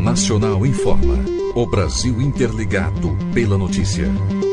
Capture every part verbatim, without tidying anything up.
Nacional informa. O Brasil interligado pela notícia.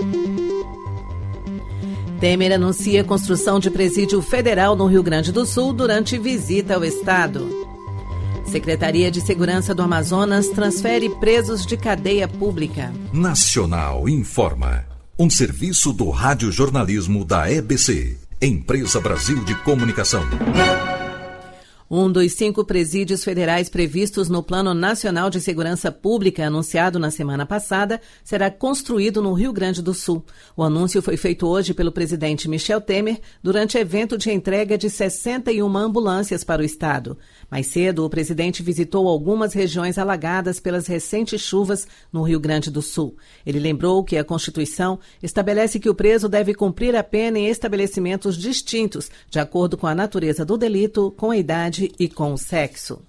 Temer anuncia a construção de presídio federal no Rio Grande do Sul durante visita ao estado. Secretaria de Segurança do Amazonas transfere presos de cadeia pública. Nacional informa. Um serviço do radiojornalismo da E B C, Empresa Brasil de Comunicação. Um dos cinco presídios federais previstos no Plano Nacional de Segurança Pública, anunciado na semana passada, será construído no Rio Grande do Sul. O anúncio foi feito hoje pelo presidente Michel Temer durante evento de entrega de sessenta e uma ambulâncias para o estado. Mais cedo, o presidente visitou algumas regiões alagadas pelas recentes chuvas no Rio Grande do Sul. Ele lembrou que a Constituição estabelece que o preso deve cumprir a pena em estabelecimentos distintos, de acordo com a natureza do delito, com a idade e com o sexo.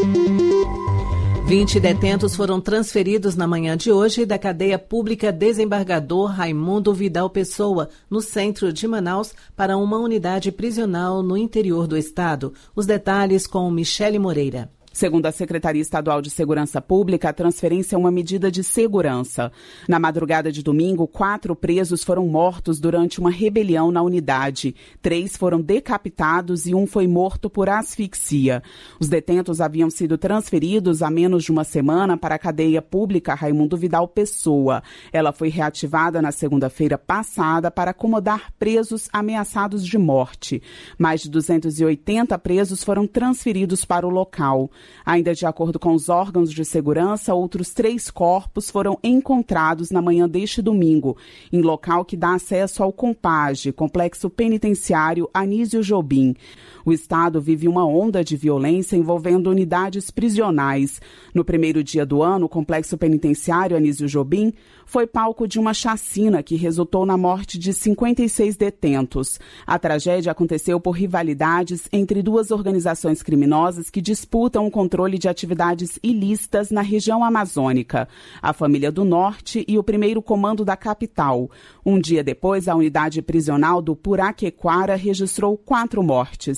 vinte detentos foram transferidos na manhã de hoje da cadeia pública Desembargador Raimundo Vidal Pessoa, no centro de Manaus, para uma unidade prisional no interior do estado. Os detalhes com Michele Moreira. Segundo a Secretaria Estadual de Segurança Pública, a transferência é uma medida de segurança. Na madrugada de domingo, quatro presos foram mortos durante uma rebelião na unidade. Três foram decapitados e um foi morto por asfixia. Os detentos haviam sido transferidos há menos de uma semana para a cadeia pública Raimundo Vidal Pessoa. Ela foi reativada na segunda-feira passada para acomodar presos ameaçados de morte. Mais de duzentos e oitenta presos foram transferidos para o local. Ainda de acordo com os órgãos de segurança, outros três corpos foram encontrados na manhã deste domingo, em local que dá acesso ao Compage, Complexo Penitenciário Anísio Jobim. O estado vive uma onda de violência envolvendo unidades prisionais. No primeiro dia do ano, o Complexo Penitenciário Anísio Jobim foi palco de uma chacina que resultou na morte de cinquenta e seis detentos. A tragédia aconteceu por rivalidades entre duas organizações criminosas que disputam o controle de atividades ilícitas na região amazônica, a Família do Norte e o primeiro Comando da capital. Um dia depois, a unidade prisional do Puraquequara registrou quatro mortes.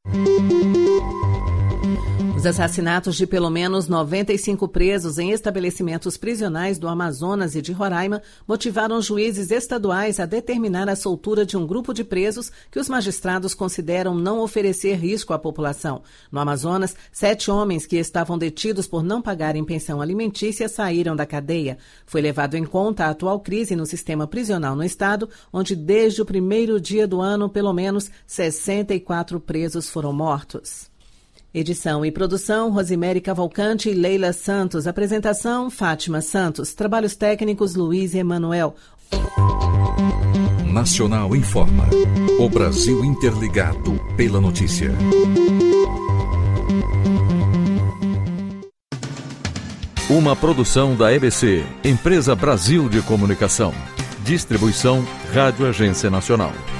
Os assassinatos de pelo menos noventa e cinco presos em estabelecimentos prisionais do Amazonas e de Roraima motivaram juízes estaduais a determinar a soltura de um grupo de presos que os magistrados consideram não oferecer risco à população. No Amazonas, sete homens que estavam detidos por não pagarem pensão alimentícia saíram da cadeia. Foi levado em conta a atual crise no sistema prisional no estado, onde desde o primeiro dia do ano, pelo menos sessenta e quatro presos foram mortos. Edição e produção, Rosimere Cavalcante e Leila Santos. Apresentação, Fátima Santos. Trabalhos técnicos, Luiz Emanuel. Nacional informa. O Brasil interligado pela notícia. Uma produção da E B C, Empresa Brasil de Comunicação. Distribuição, Rádio Agência Nacional.